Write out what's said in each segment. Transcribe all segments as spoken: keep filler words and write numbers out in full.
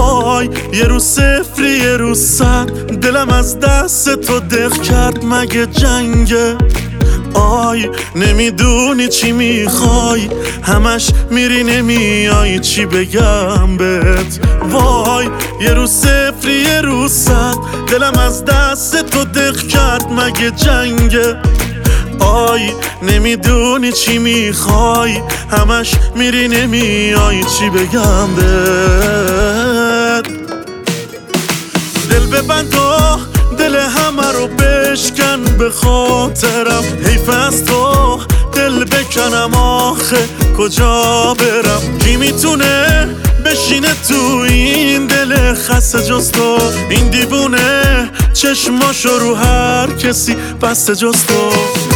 وای یه رو صفری یه رو صد، دلم از دست تو دق کرد مگه جنگه؟ آی نمیدونی چی میخوای، همش میری نمیای، چی بگم بهت؟ وای یه رو صفری یه رو صد، دلم از دست تو دق کرد مگه جنگه؟ آی نمیدونی چی میخوای، همش میری نمیای، چی بگم بهت؟ دل ببند و دل همه رو بشکن به خاطرم، حیف از تو دل بکنم آخه کجا برم؟ کی میتونه بشینه تو این دل خسته جز تو؟ این دیوونه چشماشو رو هر کسی بسته جز تو.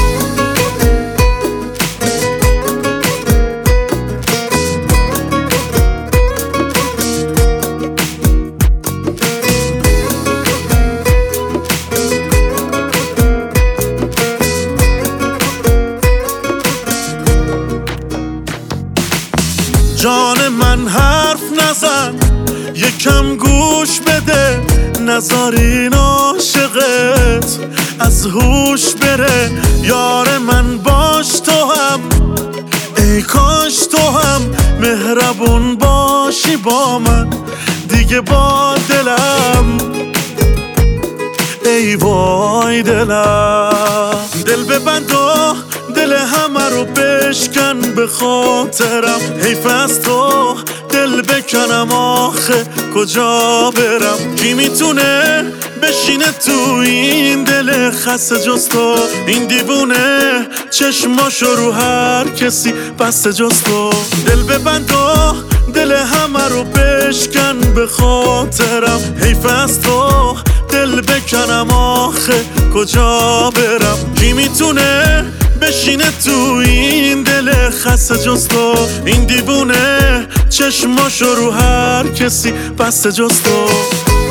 جان من حرف نزن، یکم گوش بده، نذار این عاشقت از هوش بره. یار من باش تو هم، ای کاش تو هم مهربون باشی با من دیگه، با دلم ای وای دلم. دل ببند و دل همه رو بشکن به خاطرم، حیف از تو دل بکنم آخه کجا برم؟ کی میتونه بشینه تو این دل خسته جز تو؟ این دیوونه چشماشو رو هر کسی بسته جز تو. دل ببند و دل همه رو بشکن به خاطرم، حیف از تو دل بکنم آخه کجا برم؟ کی میتونه بشینه تو این دل خسته جز تو؟ این دیوونه چشماشو رو هر کسی بسته جز تو.